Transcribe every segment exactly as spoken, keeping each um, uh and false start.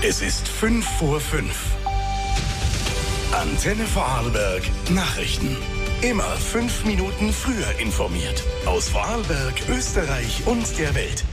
Es ist fünf vor fünf. Antenne Vorarlberg Nachrichten. Immer fünf Minuten früher informiert. Aus Vorarlberg, Österreich und der Welt.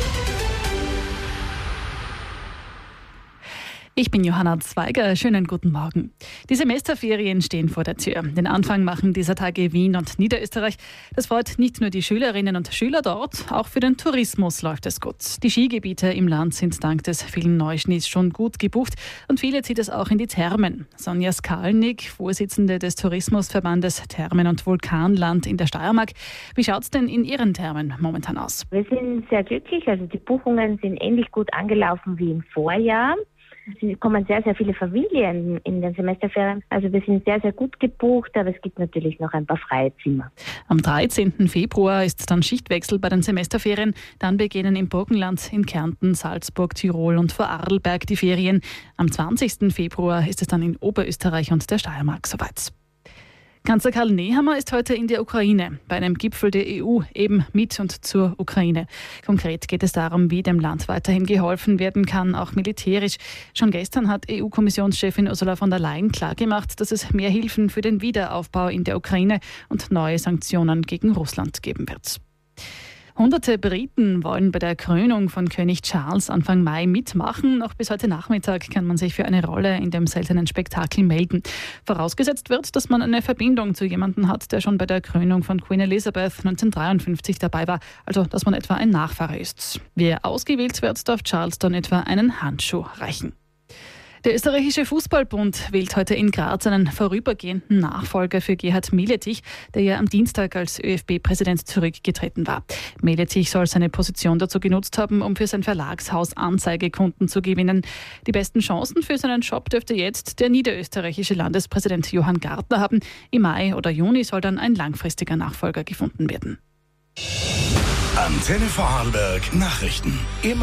Ich bin Johanna Zweiger. Schönen guten Morgen. Die Semesterferien stehen vor der Tür. Den Anfang machen dieser Tage Wien und Niederösterreich. Das freut nicht nur die Schülerinnen und Schüler dort, auch für den Tourismus läuft es gut. Die Skigebiete im Land sind dank des vielen Neuschnees schon gut gebucht und viele zieht es auch in die Thermen. Sonja Skalnick, Vorsitzende des Tourismusverbandes Thermen- und Vulkanland in der Steiermark. Wie schaut es denn in Ihren Thermen momentan aus? Wir sind sehr glücklich. Also die Buchungen sind ähnlich gut angelaufen wie im Vorjahr. Es kommen sehr, sehr viele Familien in den Semesterferien. Also wir sind sehr, sehr gut gebucht, aber es gibt natürlich noch ein paar freie Zimmer. Am dreizehnten Februar ist dann Schichtwechsel bei den Semesterferien. Dann beginnen im Burgenland, in Kärnten, Salzburg, Tirol und Vorarlberg die Ferien. Am zwanzigsten Februar ist es dann in Oberösterreich und der Steiermark soweit. Kanzler Karl Nehammer ist heute in der Ukraine, bei einem Gipfel der E U, eben mit und zur Ukraine. Konkret geht es darum, wie dem Land weiterhin geholfen werden kann, auch militärisch. Schon gestern hat E U-Kommissionschefin Ursula von der Leyen klargemacht, dass es mehr Hilfen für den Wiederaufbau in der Ukraine und neue Sanktionen gegen Russland geben wird. Hunderte Briten wollen bei der Krönung von König Charles Anfang Mai mitmachen. Noch bis heute Nachmittag kann man sich für eine Rolle in dem seltenen Spektakel melden. Vorausgesetzt wird, dass man eine Verbindung zu jemandem hat, der schon bei der Krönung von Queen Elizabeth neunzehnhundertdreiundfünfzig dabei war. Also, dass man etwa ein Nachfahre ist. Wer ausgewählt wird, darf Charles dann etwa einen Handschuh reichen. Der österreichische Fußballbund wählt heute in Graz einen vorübergehenden Nachfolger für Gerhard Meletich, der ja am Dienstag als ÖFB-Präsident zurückgetreten war. Meletich soll seine Position dazu genutzt haben, um für sein Verlagshaus Anzeigekunden zu gewinnen. Die besten Chancen für seinen Job dürfte jetzt der niederösterreichische Landespräsident Johann Gartner haben. Im Mai oder Juni soll dann ein langfristiger Nachfolger gefunden werden. Antenne Vorarlberg Nachrichten. Immer